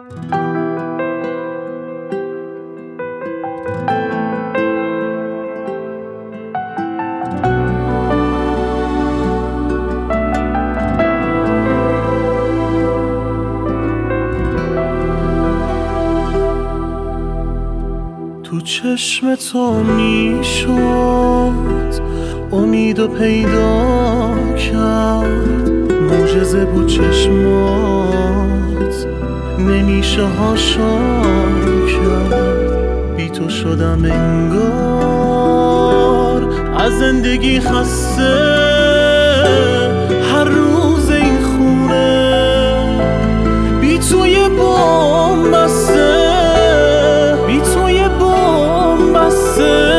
تو چشم تو میشد امیدو پیدا کرد، معجزه بود چشمات نمیشه هاشا کرد. بی تو شدم انگار از زندگی خسته، هر روز این خونه بی تو یه بام بسته، بی تو یه بام بسته.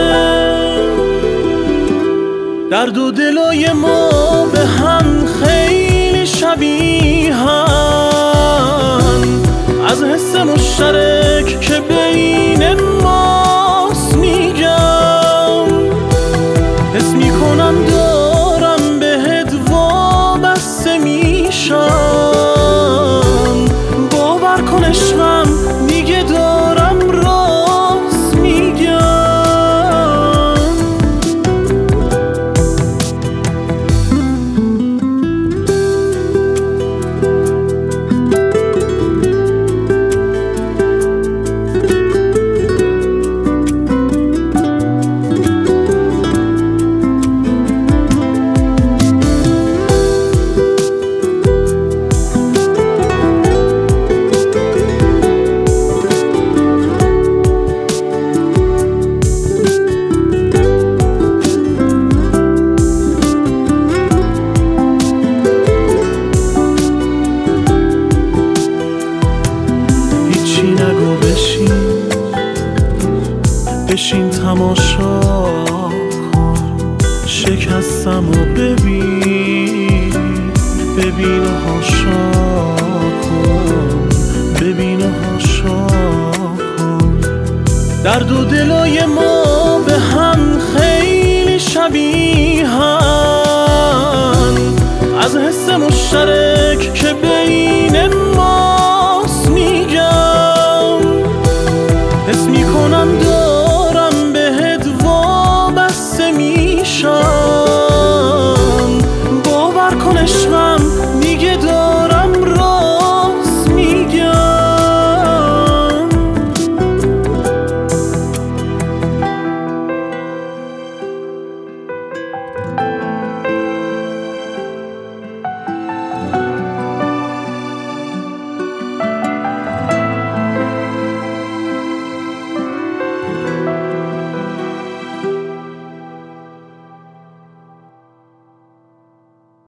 درد و دلای ما به هم خیلی شبیهن، از حس مشترک که بین ماست میگم. حس میکنم دارم بهت وابسته میشم، باور کن عشقم دیگه دارم راست میگم. نگو بشین تماشا کن، شکستم و ببین و هاشا کن، ببین و هاشا کن. درد و دلای